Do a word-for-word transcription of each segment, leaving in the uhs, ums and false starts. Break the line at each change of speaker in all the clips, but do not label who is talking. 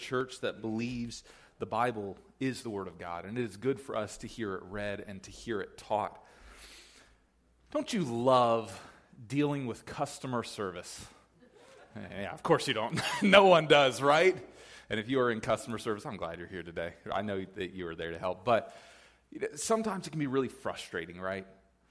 church that believes the Bible is the Word of God, and it is good for us to hear it read and to hear it taught. Don't you love dealing with customer service? Yeah, of course you don't. No one does, right? And if you are in customer service, I'm glad you're here today. I know that you are there to help, but sometimes it can be really frustrating, right?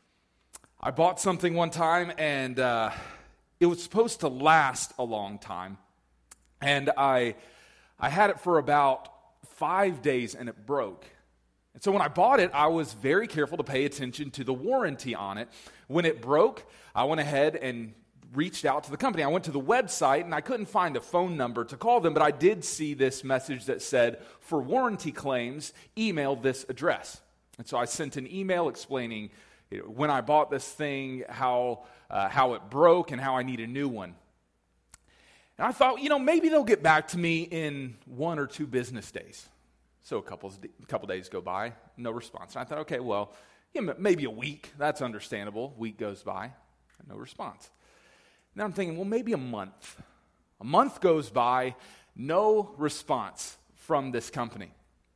I bought something one time, and uh, it was supposed to last a long time, and I I had it for about five days, and it broke. And so when I bought it, I was very careful to pay attention to the warranty on it. When it broke, I went ahead and reached out to the company. I went to the website, and I couldn't find a phone number to call them, but I did see this message that said, for warranty claims, email this address. And so I sent an email explaining, you know, when I bought this thing, how uh, how it broke, and how I need a new one. And I thought, you know, maybe they'll get back to me in one or two business days. So a couple, a couple days go by, no response. And I thought, okay, well, yeah, maybe a week. That's understandable. Week goes by, no response. Now I'm thinking, well, maybe a month. A month goes by, no response from this company.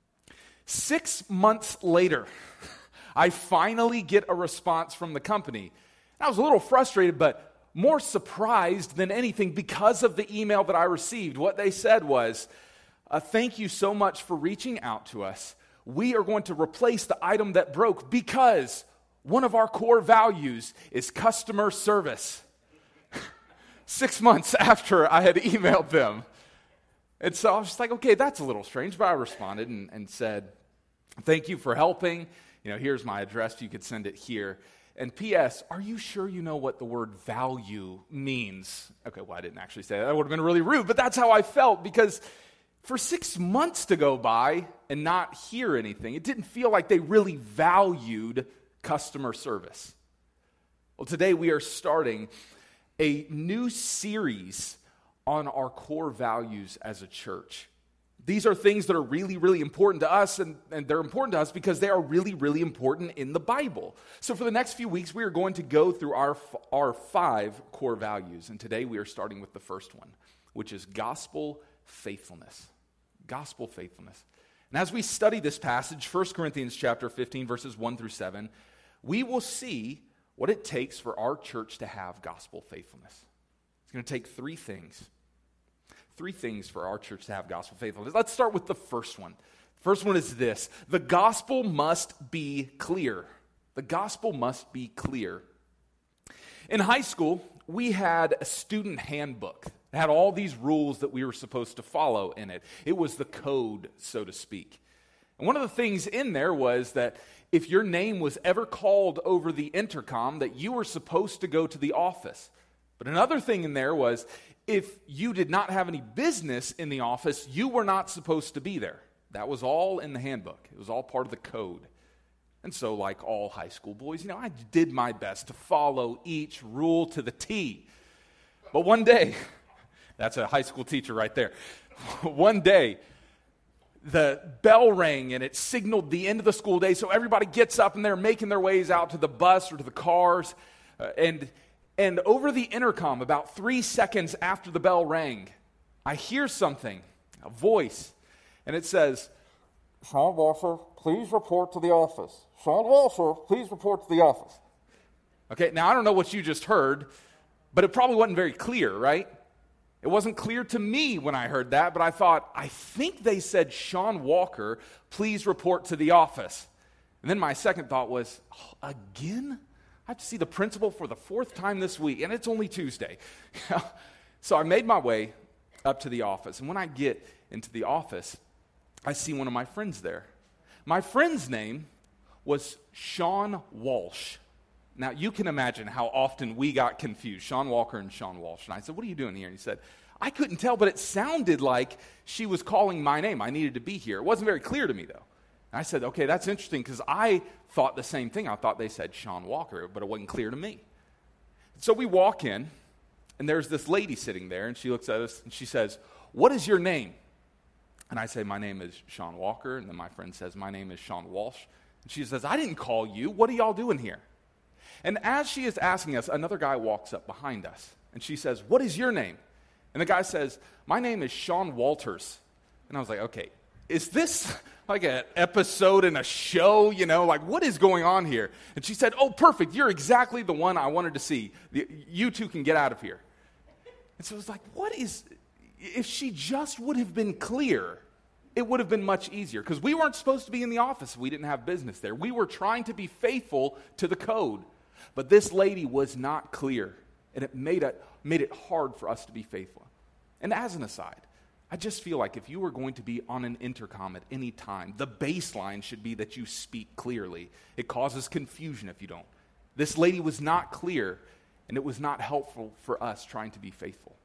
Six months later, I finally get a response from the company. I was a little frustrated, but more surprised than anything because of the email that I received. What they said was, uh, thank you so much for reaching out to us. We are going to replace the item that broke because one of our core values is customer service. Six months after I had emailed them. And so I was just like, okay, that's a little strange. But I responded and, and said, thank you for helping. You know, here's my address. You could send it here. And P S, are you sure you know what the word value means? Okay, well, I didn't actually say that. That would have been really rude. But that's how I felt, because for six months to go by and not hear anything, it didn't feel like they really valued customer service. Well, today we are starting a new series on our core values as a church. These are things that are really, really important to us, and, and they're important to us because they are really, really important in the Bible. So for the next few weeks, we are going to go through our, our five core values, and today we are starting with the first one, which is gospel faithfulness. Gospel faithfulness. And as we study this passage, First Corinthians chapter fifteen, verses one through seven, we will see what it takes for our church to have gospel faithfulness. It's going to take three things. Three things for our church to have gospel faithfulness. Let's start with the first one. The first one is this: the gospel must be clear. The gospel must be clear. In high school, we had a student handbook. It had all these rules that we were supposed to follow in it. It was the code, so to speak. And one of the things in there was that if your name was ever called over the intercom, that you were supposed to go to the office. But another thing in there was, if you did not have any business in the office, you were not supposed to be there. That was all in the handbook. It was all part of the code. And so, like all high school boys, you know, I did my best to follow each rule to the T. But one day, that's a high school teacher right there. One day, the bell rang and it signaled the end of the school day, so everybody gets up and they're making their ways out to the bus or to the cars. Uh, and and over the intercom, about three seconds after the bell rang, I hear something, a voice, and it says, Sean Walsher, please report to the office. Sean Walsher, please report to the office. Okay, now I don't know what you just heard, but it probably wasn't very clear, right? It wasn't clear to me when I heard that, but I thought, I think they said, Sean Walker, please report to the office. And then my second thought was, oh, again? I have to see the principal for the fourth time this week, and it's only Tuesday. So I made my way up to the office, and when I get into the office, I see one of my friends there. My friend's name was Sean Walsh. Now, you can imagine how often we got confused, Sean Walker and Sean Walsh. And I said, what are you doing here? And he said, I couldn't tell, but it sounded like she was calling my name. I needed to be here. It wasn't very clear to me, though. And I said, okay, that's interesting, because I thought the same thing. I thought they said Sean Walker, but it wasn't clear to me. So we walk in, and there's this lady sitting there, and she looks at us, and she says, what is your name? And I say, my name is Sean Walker. And then my friend says, my name is Sean Walsh. And she says, I didn't call you. What are y'all doing here? And as she is asking us, another guy walks up behind us. And she says, what is your name? And the guy says, my name is Sean Walters. And I was like, okay, is this like an episode in a show, you know, like what is going on here? And she said, oh, perfect, you're exactly the one I wanted to see. You two can get out of here. And so I was like, what is, if she just would have been clear, it would have been much easier, because we weren't supposed to be in the office. We didn't have business there. We were trying to be faithful to the code, but this lady was not clear, and it made it, made it hard for us to be faithful. And as an aside, I just feel like if you were going to be on an intercom at any time, the baseline should be that you speak clearly. It causes confusion if you don't. This lady was not clear, and it was not helpful for us trying to be faithful.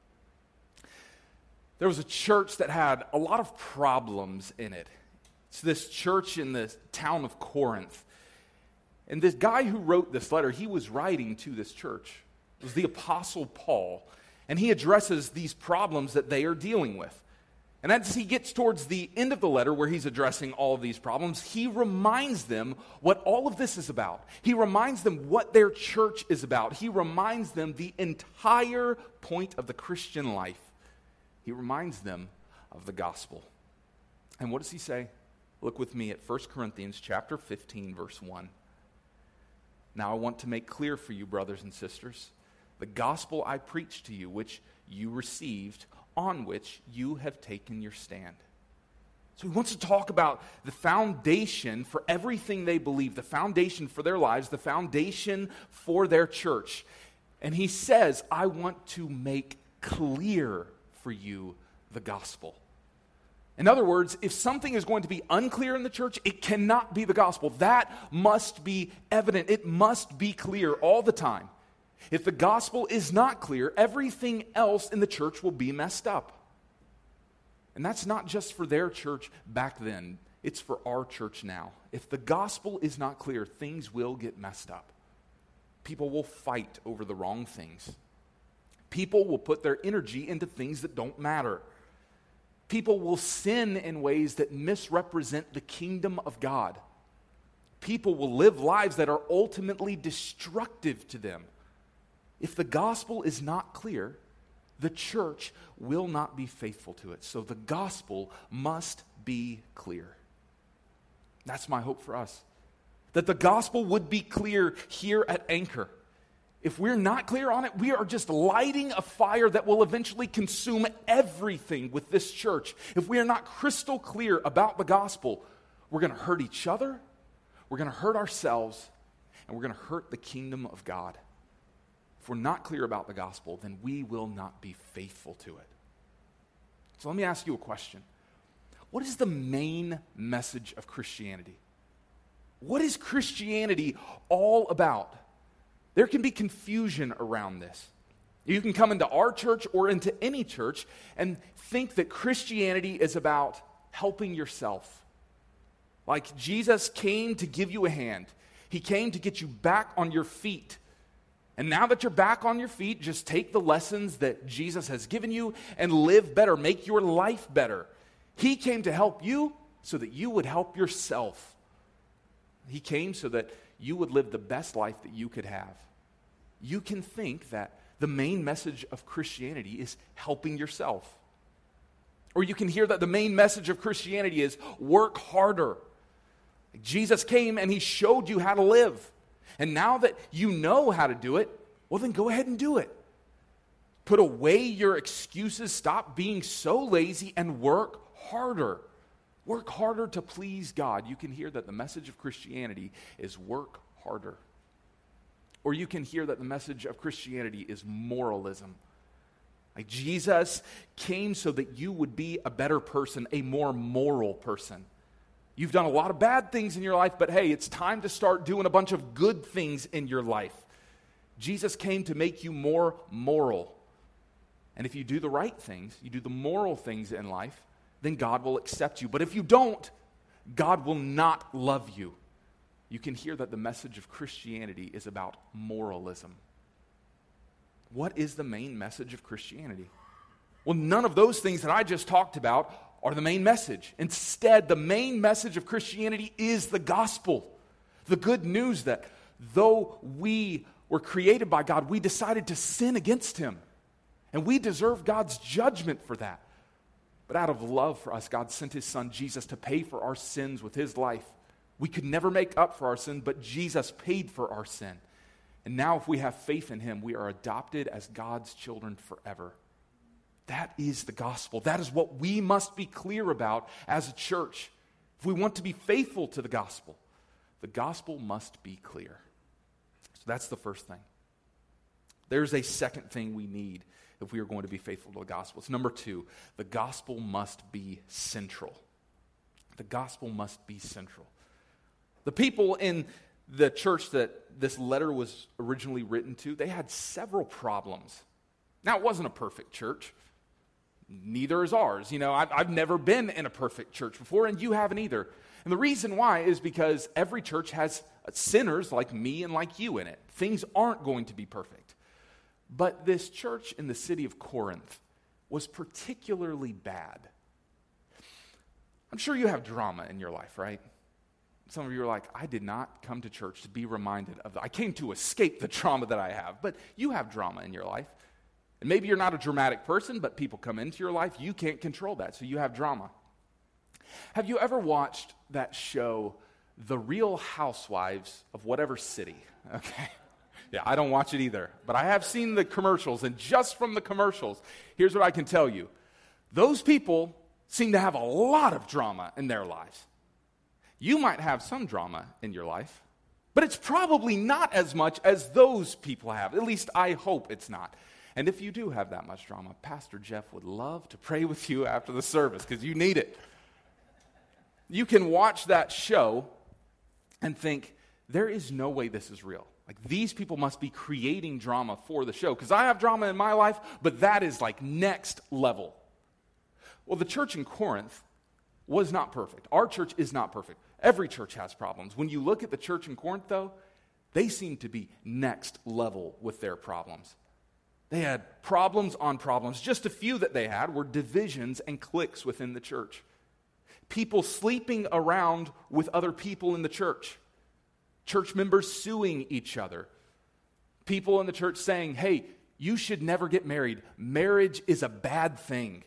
There was a church that had a lot of problems in it. It's this church in the town of Corinth. And this guy who wrote this letter, he was writing to this church. It was the Apostle Paul. And he addresses these problems that they are dealing with. And as he gets towards the end of the letter where he's addressing all of these problems, he reminds them what all of this is about. He reminds them what their church is about. He reminds them the entire point of the Christian life. He reminds them of the gospel. And what does he say? Look with me at First Corinthians chapter fifteen, verse one. Now I want to make clear for you, brothers and sisters, the gospel I preached to you, which you received, on which you have taken your stand. So he wants to talk about the foundation for everything they believe, the foundation for their lives, the foundation for their church. And he says, I want to make clear for you the gospel. In other words, if something is going to be unclear in the church, it cannot be the gospel. That must be evident. It must be clear all the time. If the gospel is not clear, everything else in the church will be messed up. And that's not just for their church back then. It's for our church now. If the gospel is not clear, things will get messed up. People will fight over the wrong things. People will put their energy into things that don't matter. People will sin in ways that misrepresent the kingdom of God. People will live lives that are ultimately destructive to them. If the gospel is not clear, the church will not be faithful to it. So the gospel must be clear. That's my hope for us. That the gospel would be clear here at Anchor. If we're not clear on it, we are just lighting a fire that will eventually consume everything with this church. If we are not crystal clear about the gospel, we're going to hurt each other, we're going to hurt ourselves, and we're going to hurt the kingdom of God. If we're not clear about the gospel, then we will not be faithful to it. So let me ask you a question. What is the main message of Christianity? What is Christianity all about? There can be confusion around this. You can come into our church or into any church and think that Christianity is about helping yourself. Like Jesus came to give you a hand. He came to get you back on your feet. And now that you're back on your feet, just take the lessons that Jesus has given you and live better. Make your life better. He came to help you so that you would help yourself. He came so that you would live the best life that you could have. You can think that the main message of Christianity is helping yourself. Or you can hear that the main message of Christianity is work harder. Jesus came and he showed you how to live. And now that you know how to do it, well then go ahead and do it. Put away your excuses, stop being so lazy, and work harder. Work harder to please God. You can hear that the message of Christianity is work harder. Or you can hear that the message of Christianity is moralism. Like Jesus came so that you would be a better person, a more moral person. You've done a lot of bad things in your life, but hey, it's time to start doing a bunch of good things in your life. Jesus came to make you more moral. And if you do the right things, you do the moral things in life, then God will accept you. But if you don't, God will not love you. You can hear that the message of Christianity is about moralism. What is the main message of Christianity? Well, none of those things that I just talked about are the main message. Instead, the main message of Christianity is the gospel. The good news that though we were created by God, we decided to sin against him. And we deserve God's judgment for that. But out of love for us, God sent his son Jesus to pay for our sins with his life. We could never make up for our sin, but Jesus paid for our sin. And now if we have faith in him, we are adopted as God's children forever. That is the gospel. That is what we must be clear about as a church. If we want to be faithful to the gospel, the gospel must be clear. So that's the first thing. There's a second thing we need if we are going to be faithful to the gospel. It's number two, the gospel must be central. The gospel must be central. The people in the church that this letter was originally written to, they had several problems. Now, it wasn't a perfect church. Neither is ours. You know, I've, I've never been in a perfect church before, and you haven't either. And the reason why is because every church has sinners like me and like you in it. Things aren't going to be perfect. But this church in the city of Corinth was particularly bad. I'm sure you have drama in your life, right? Some of you are like, I did not come to church to be reminded of that. I came to escape the trauma that I have. But you have drama in your life. And maybe you're not a dramatic person, but people come into your life. You can't control that, so you have drama. Have you ever watched that show, The Real Housewives of whatever city? Okay. Yeah, I don't watch it either. But I have seen the commercials, and just from the commercials, here's what I can tell you. Those people seem to have a lot of drama in their lives. You might have some drama in your life, but it's probably not as much as those people have. At least I hope it's not. And if you do have that much drama, Pastor Jeff would love to pray with you after the service because you need it. You can watch that show and think, there is no way this is real. Like, these people must be creating drama for the show because I have drama in my life, but that is like next level. Well, the church in Corinth was not perfect. Our church is not perfect. Every church has problems. When you look at the church in Corinth, though, they seem to be next level with their problems. They had problems on problems. Just a few that they had were divisions and cliques within the church. People sleeping around with other people in the church. Church members suing each other. People in the church saying, hey, you should never get married. Marriage is a bad thing.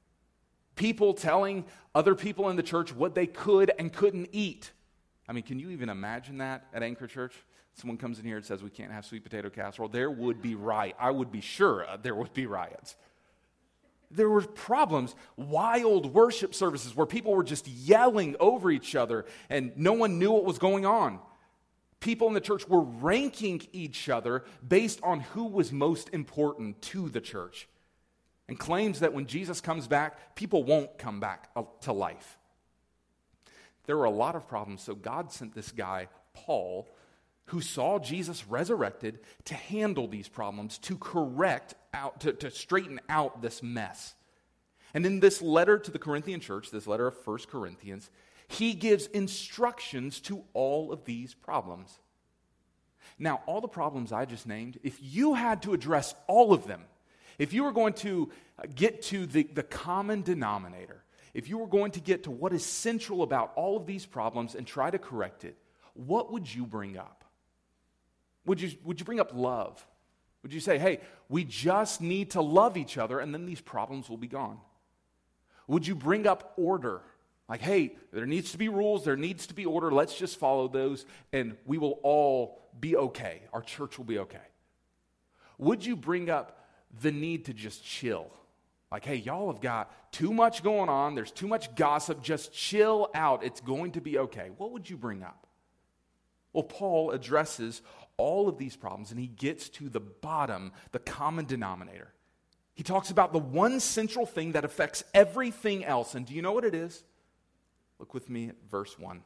People telling other people in the church what they could and couldn't eat. I mean, can you even imagine that at Anchor Church? Someone comes in here and says we can't have sweet potato casserole. There would be riot. I would be sure uh, there would be riots. There were problems, wild worship services where people were just yelling over each other and no one knew what was going on. People in the church were ranking each other based on who was most important to the church. And claims that when Jesus comes back, people won't come back to life. There were a lot of problems, so God sent this guy, Paul, who saw Jesus resurrected to handle these problems, to correct out, to, to straighten out this mess. And in this letter to the Corinthian church, this letter of First Corinthians, he gives instructions to all of these problems. Now, all the problems I just named, if you had to address all of them, if you were going to get to the, the common denominator, if you were going to get to what is central about all of these problems and try to correct it, what would you bring up? Would you, would you bring up love? Would you say, hey, we just need to love each other and then these problems will be gone? Would you bring up order? Like, hey, there needs to be rules, there needs to be order, let's just follow those and we will all be okay. Our church will be okay. Would you bring up the need to just chill? Like, hey, y'all have got too much going on, there's too much gossip, just chill out, it's going to be okay. What would you bring up? Well, Paul addresses all of these problems and he gets to the bottom, the common denominator. He talks about the one central thing that affects everything else. And do you know what it is? Look with me at verse one.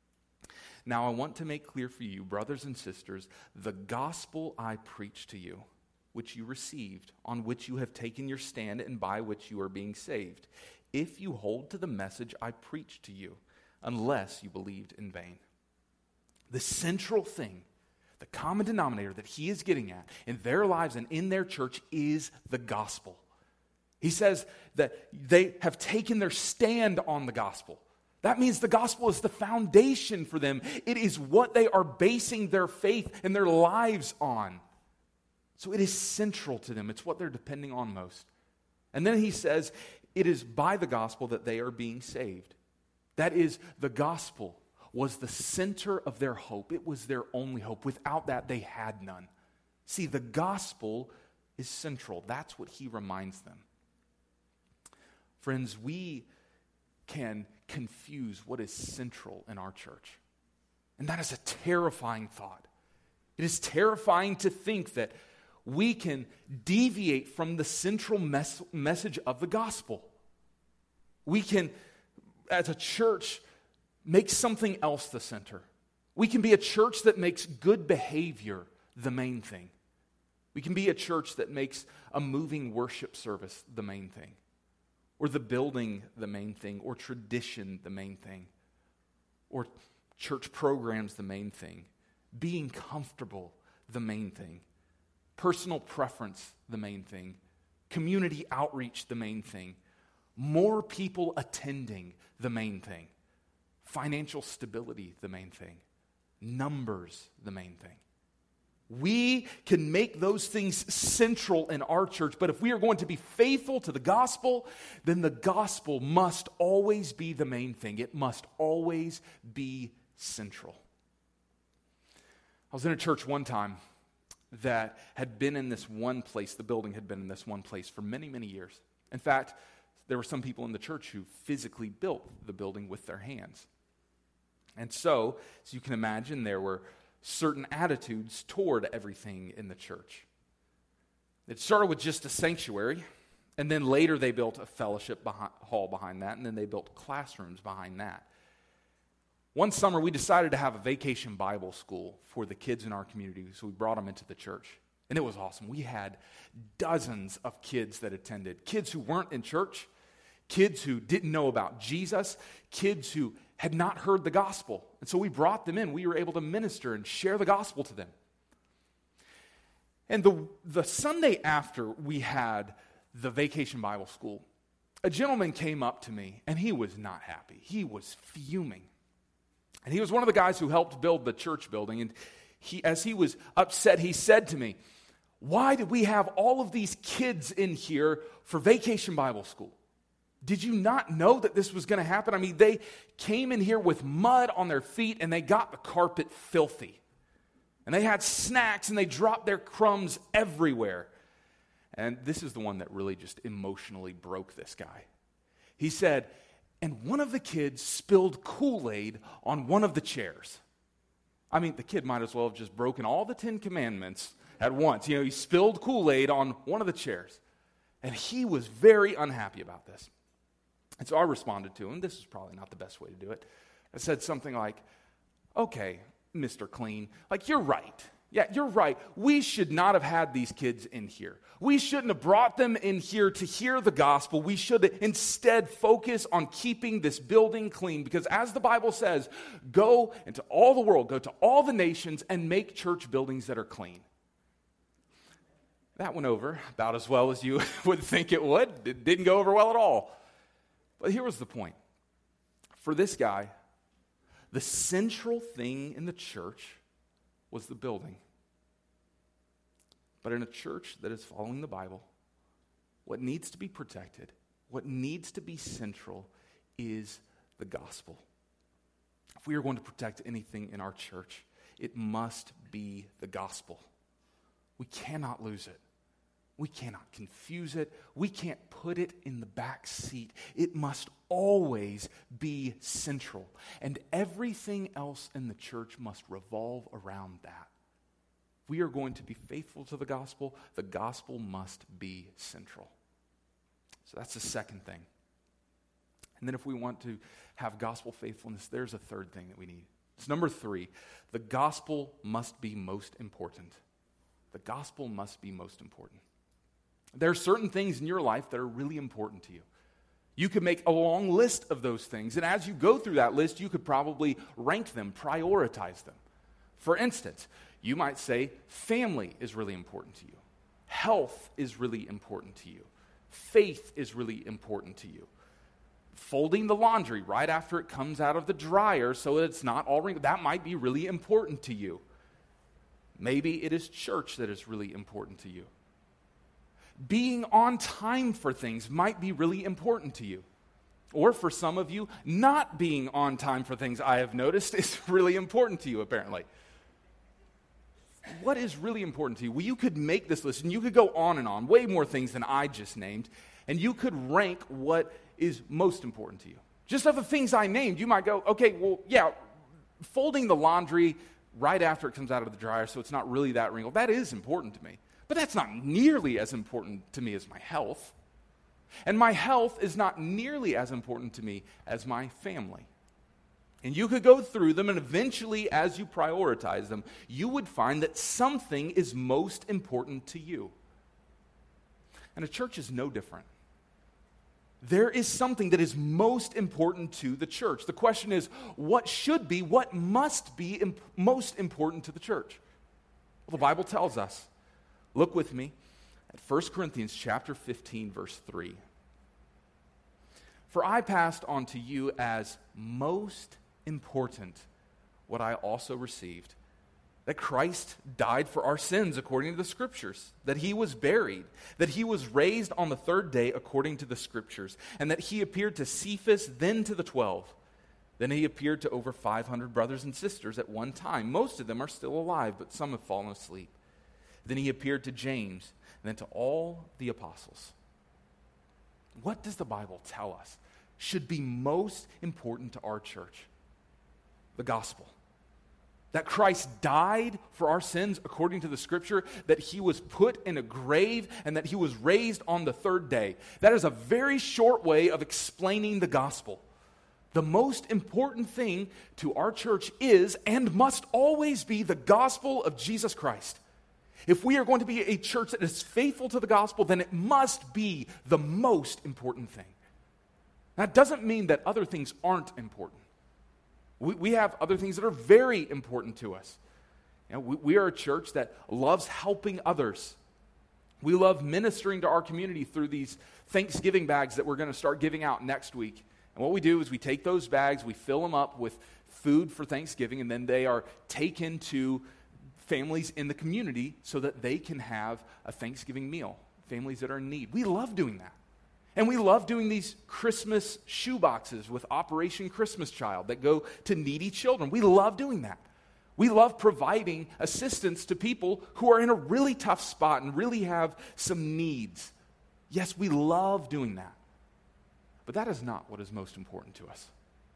Now I want to make clear for you, brothers and sisters, the gospel I preach to you, which you received, on which you have taken your stand and by which you are being saved, if you hold to the message I preached to you, unless you believed in vain. The central thing, the common denominator that he is getting at in their lives and in their church is the gospel. He says that they have taken their stand on the gospel. That means the gospel is the foundation for them. It is what they are basing their faith and their lives on. So it is central to them. It's what they're depending on most. And then he says, it is by the gospel that they are being saved. That is, the gospel was the center of their hope. It was their only hope. Without that, they had none. See, the gospel is central. That's what he reminds them. Friends, we can confuse what is central in our church. And that is a terrifying thought. It is terrifying to think that we can deviate from the central mes- message of the gospel. We can, as a church, make something else the center. We can be a church that makes good behavior the main thing. We can be a church that makes a moving worship service the main thing, or the building the main thing, or tradition the main thing, or church programs the main thing, being comfortable the main thing, personal preference the main thing, community outreach the main thing, more people attending the main thing, financial stability the main thing, numbers the main thing. We can make those things central in our church, but if we are going to be faithful to the gospel, then the gospel must always be the main thing. It must always be central. I was in a church one time that had been in this one place, the building had been in this one place for many, many years. In fact, there were some people in the church who physically built the building with their hands. And so, as you can imagine, there were certain attitudes toward everything in the church. It started with just a sanctuary, and then later they built a fellowship behind, hall behind that, and then they built classrooms behind that. One summer, we decided to have a vacation Bible school for the kids in our community, so we brought them into the church. And it was awesome. We had dozens of kids that attended. Kids who weren't in church, kids who didn't know about Jesus, kids who had not heard the gospel. And so we brought them in. We were able to minister and share the gospel to them. And the, the Sunday after we had the vacation Bible school, a gentleman came up to me, and he was not happy. He was fuming. And he was one of the guys who helped build the church building. And he, as he was upset, he said to me, "Why did we have all of these kids in here for vacation Bible school? Did you not know that this was going to happen? I mean, they came in here with mud on their feet, and they got the carpet filthy. And they had snacks, and they dropped their crumbs everywhere." And this is the one that really just emotionally broke this guy. He said, "And one of the kids spilled Kool-Aid on one of the chairs." I mean, the kid might as well have just broken all the Ten Commandments at once. You know, he spilled Kool-Aid on one of the chairs. And he was very unhappy about this. And so I responded to him. This is probably not the best way to do it. I said something like, "Okay, Mister Clean, like, you're right. Yeah, you're right. We should not have had these kids in here. We shouldn't have brought them in here to hear the gospel. We should instead focus on keeping this building clean, because as the Bible says, go into all the world, go to all the nations, and make church buildings that are clean." That went over about as well as you would think it would. It didn't go over well at all. But here was the point. For this guy, the central thing in the church was the building. But in a church that is following the Bible, what needs to be protected, what needs to be central, is the gospel. If we are going to protect anything in our church, it must be the gospel. We cannot lose it. We cannot confuse it. We can't put it in the back seat. It must always be central. And everything else in the church must revolve around that. If we are going to be faithful to the gospel, the gospel must be central. So that's the second thing. And then if we want to have gospel faithfulness, there's a third thing that we need. It's number three. The gospel must be most important. The gospel must be most important. There are certain things in your life that are really important to you. You could make a long list of those things, and as you go through that list, you could probably rank them, prioritize them. For instance, you might say family is really important to you. Health is really important to you. Faith is really important to you. Folding the laundry right after it comes out of the dryer so that it's not all wrinkled, that might be really important to you. Maybe it is church that is really important to you. being on time for things might be really important to you. Or for some of you, not being on time for things, I have noticed, is really important to you, apparently. What is really important to you? Well, you could make this list, and you could go on and on, way more things than I just named, and you could rank what is most important to you. Just of the things I named, you might go, okay, well, yeah, folding the laundry right after it comes out of the dryer so it's not really that wrinkled, that is important to me. But that's not nearly as important to me as my health. And my health is not nearly as important to me as my family. And you could go through them, and eventually, as you prioritize them, you would find that something is most important to you. And a church is no different. There is something that is most important to the church. The question is, what should be, what must be imp- most important to the church? Well, the Bible tells us. Look with me at First Corinthians chapter fifteen, verse three. For I passed on to you as most important what I also received, that Christ died for our sins according to the Scriptures, that he was buried, that he was raised on the third day according to the Scriptures, and that he appeared to Cephas, then to the twelve. Then he appeared to over five hundred brothers and sisters at one time. Most of them are still alive, but some have fallen asleep. Then he appeared to James, and then to all the apostles. What does the Bible tell us should be most important to our church? The gospel. That Christ died for our sins according to the Scripture, that he was put in a grave, and that he was raised on the third day. That is a very short way of explaining the gospel. The most important thing to our church is and must always be the gospel of Jesus Christ. If we are going to be a church that is faithful to the gospel, then it must be the most important thing. That doesn't mean that other things aren't important. We, we have other things that are very important to us. You know, we, we are a church that loves helping others. We love ministering to our community through these Thanksgiving bags that we're going to start giving out next week. And what we do is we take those bags, we fill them up with food for Thanksgiving, and then they are taken to families in the community so that they can have a Thanksgiving meal, families that are in need. We love doing that. And we love doing these Christmas shoe boxes with Operation Christmas Child that go to needy children. We love doing that. We love providing assistance to people who are in a really tough spot and really have some needs. Yes, we love doing that. But that is not what is most important to us.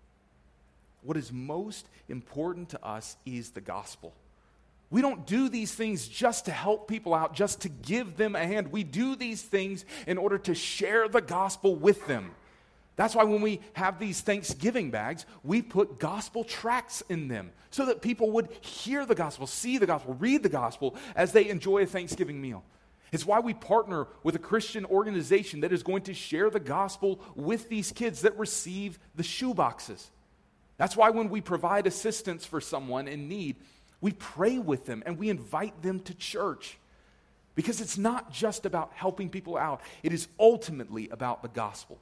What is most important to us is the gospel. We don't do these things just to help people out, just to give them a hand. We do these things in order to share the gospel with them. That's why when we have these Thanksgiving bags, we put gospel tracts in them so that people would hear the gospel, see the gospel, read the gospel as they enjoy a Thanksgiving meal. It's why we partner with a Christian organization that is going to share the gospel with these kids that receive the shoe boxes. That's why when we provide assistance for someone in need, we pray with them and we invite them to church. Because it's not just about helping people out. It is ultimately about the gospel.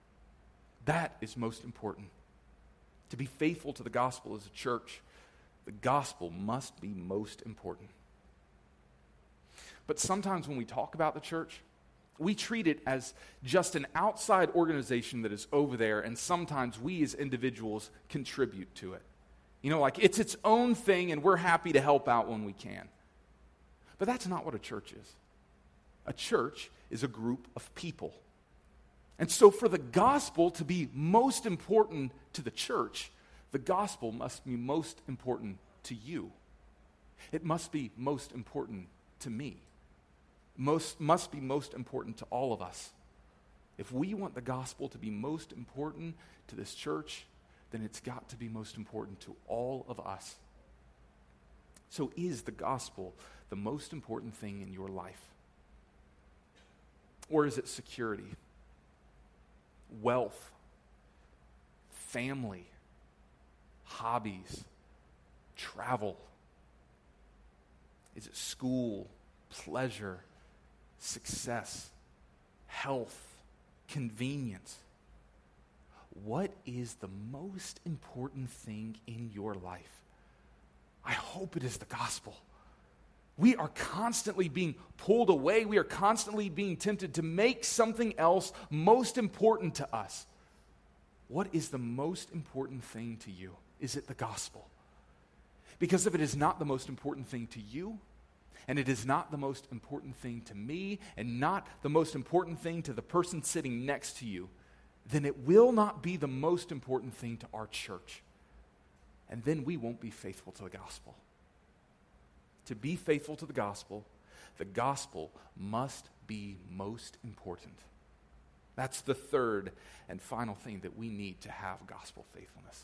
That is most important. To be faithful to the gospel as a church, the gospel must be most important. But sometimes when we talk about the church, we treat it as just an outside organization that is over there, and sometimes we as individuals contribute to it. You know, like it's its own thing, and we're happy to help out when we can. But that's not what a church is. A church is a group of people. And so for the gospel to be most important to the church, the gospel must be most important to you. It must be most important to me. Most must be most important to all of us. If we want the gospel to be most important to this church, then it's got to be most important to all of us. So is the gospel the most important thing in your life? Or is it security, wealth, family, hobbies, travel? Is it school, pleasure, success, health, convenience? What is the most important thing in your life? I hope it is the gospel. We are constantly being pulled away. We are constantly being tempted to make something else most important to us. What is the most important thing to you? Is it the gospel? Because if it is not the most important thing to you, and it is not the most important thing to me, and not the most important thing to the person sitting next to you, then it will not be the most important thing to our church. And then we won't be faithful to the gospel. To be faithful to the gospel, the gospel must be most important. That's the third and final thing that we need to have gospel faithfulness.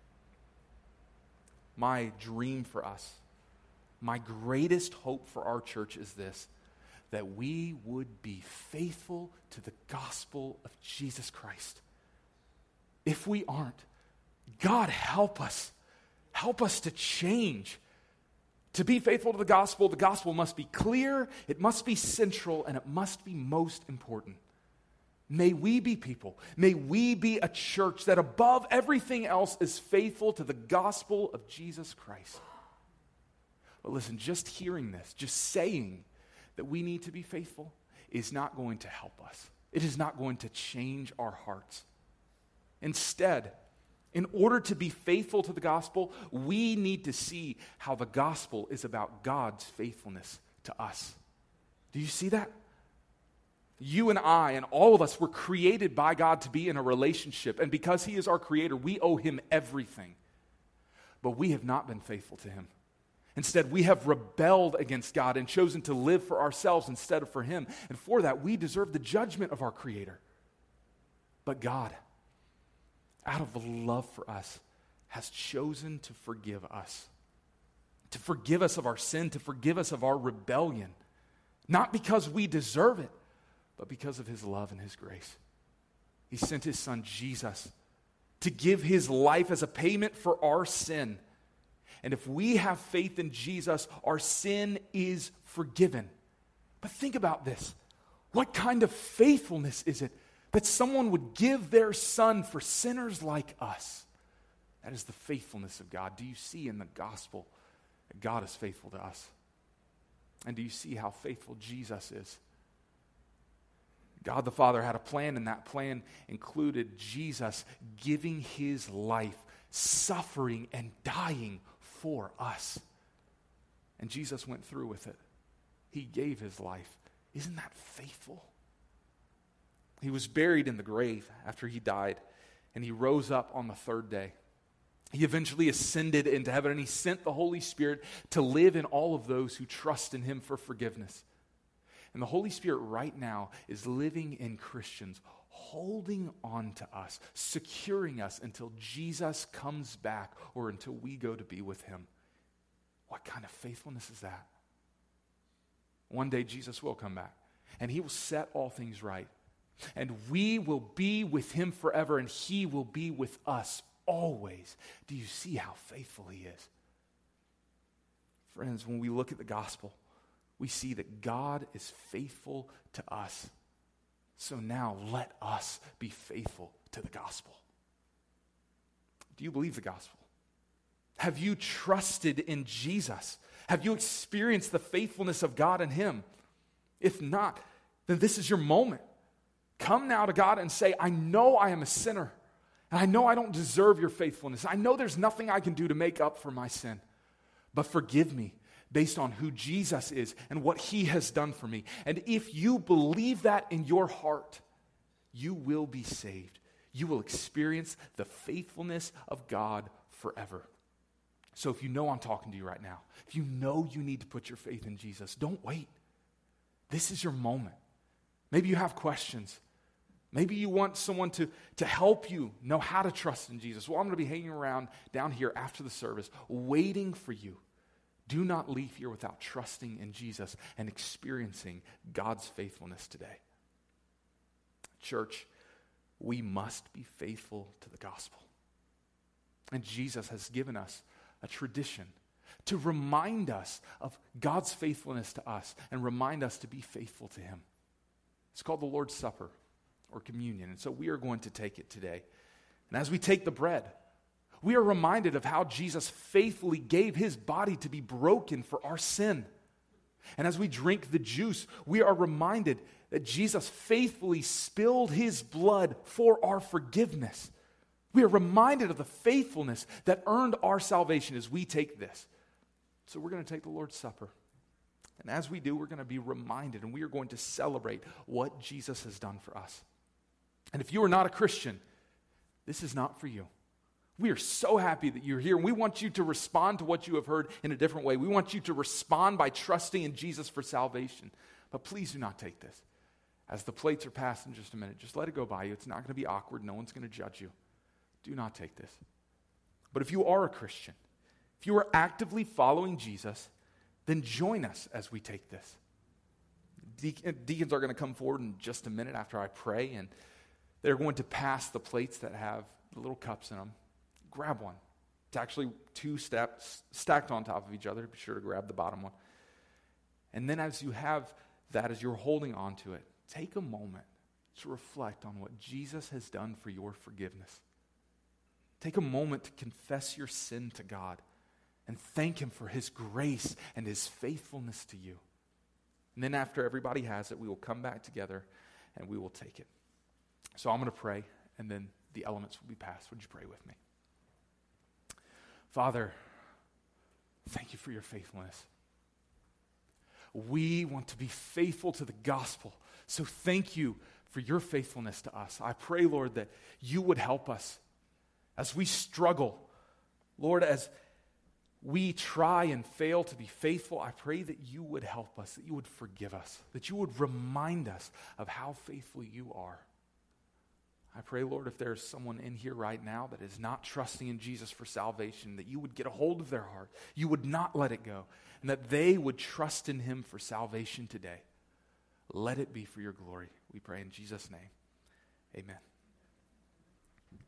My dream for us, my greatest hope for our church is this, that we would be faithful to the gospel of Jesus Christ. If we aren't, God help us. Help us to change. To be faithful to the gospel, the gospel must be clear, it must be central, and it must be most important. May we be people, may we be a church that above everything else is faithful to the gospel of Jesus Christ. But listen, just hearing this, just saying that we need to be faithful is not going to help us. It is not going to change our hearts. Instead, in order to be faithful to the gospel, we need to see how the gospel is about God's faithfulness to us. Do you see that? You and I and all of us were created by God to be in a relationship. And because He is our creator, we owe Him everything. But we have not been faithful to Him. Instead, we have rebelled against God and chosen to live for ourselves instead of for Him. And for that, we deserve the judgment of our Creator. But God, out of the love for us, has chosen to forgive us. To forgive us of our sin, to forgive us of our rebellion. Not because we deserve it, but because of His love and His grace. He sent His Son, Jesus, to give His life as a payment for our sin. And if we have faith in Jesus, our sin is forgiven. But think about this. What kind of faithfulness is it that someone would give their Son for sinners like us? That is the faithfulness of God. Do you see in the gospel that God is faithful to us? And do you see how faithful Jesus is? God the Father had a plan, and that plan included Jesus giving His life, suffering and dying for us. And Jesus went through with it. He gave His life. Isn't that faithful? He was buried in the grave after He died, and He rose up on the third day. He eventually ascended into heaven, and He sent the Holy Spirit to live in all of those who trust in Him for forgiveness. And the Holy Spirit right now is living in Christians, holding on to us, securing us until Jesus comes back or until we go to be with Him. What kind of faithfulness is that? One day Jesus will come back, and He will set all things right. And we will be with Him forever, and He will be with us always. Do you see how faithful He is? Friends, when we look at the gospel, we see that God is faithful to us. So now let us be faithful to the gospel. Do you believe the gospel? Have you trusted in Jesus? Have you experienced the faithfulness of God in Him? If not, then this is your moment. Come now to God and say, I know I am a sinner, and I know I don't deserve your faithfulness. I know there's nothing I can do to make up for my sin, but forgive me based on who Jesus is and what He has done for me. And if you believe that in your heart, you will be saved. You will experience the faithfulness of God forever. So if you know I'm talking to you right now, if you know you need to put your faith in Jesus, don't wait. This is your moment. Maybe you have questions. Maybe you want someone to, to help you know how to trust in Jesus. Well, I'm going to be hanging around down here after the service, waiting for you. Do not leave here without trusting in Jesus and experiencing God's faithfulness today. Church, we must be faithful to the gospel. And Jesus has given us a tradition to remind us of God's faithfulness to us and remind us to be faithful to Him. It's called the Lord's Supper or communion. And so we are going to take it today. And as we take the bread, we are reminded of how Jesus faithfully gave His body to be broken for our sin. And as we drink the juice, we are reminded that Jesus faithfully spilled his blood for our forgiveness. We are reminded of the faithfulness that earned our salvation as we take this. So we're going to take the Lord's Supper. And as we do, we're going to be reminded and we are going to celebrate what Jesus has done for us. And if you are not a Christian, this is not for you. We are so happy that you're here, and we want you to respond to what you have heard in a different way. We want you to respond by trusting in Jesus for salvation. But please do not take this. As the plates are passed in just a minute, just let it go by you. It's not going to be awkward. No one's going to judge you. Do not take this. But if you are a Christian, if you are actively following Jesus, then join us as we take this. De- deacons are going to come forward in just a minute after I pray, and they're going to pass the plates that have the little cups in them. Grab one. It's actually two steps stacked on top of each other. Be sure to grab the bottom one. And then as you have that, as you're holding on to it, take a moment to reflect on what Jesus has done for your forgiveness. Take a moment to confess your sin to God and thank him for his grace and his faithfulness to you. And then after everybody has it, we will come back together and we will take it. So I'm going to pray, and then the elements will be passed. Would you pray with me? Father, thank you for your faithfulness. We want to be faithful to the gospel, so thank you for your faithfulness to us. I pray, Lord, that you would help us as we struggle. Lord, as we try and fail to be faithful, I pray that you would help us, that you would forgive us, that you would remind us of how faithful you are. I pray, Lord, if there's someone in here right now that is not trusting in Jesus for salvation, that you would get a hold of their heart, you would not let it go, and that they would trust in him for salvation today. Let it be for your glory. We pray in Jesus' name. Amen.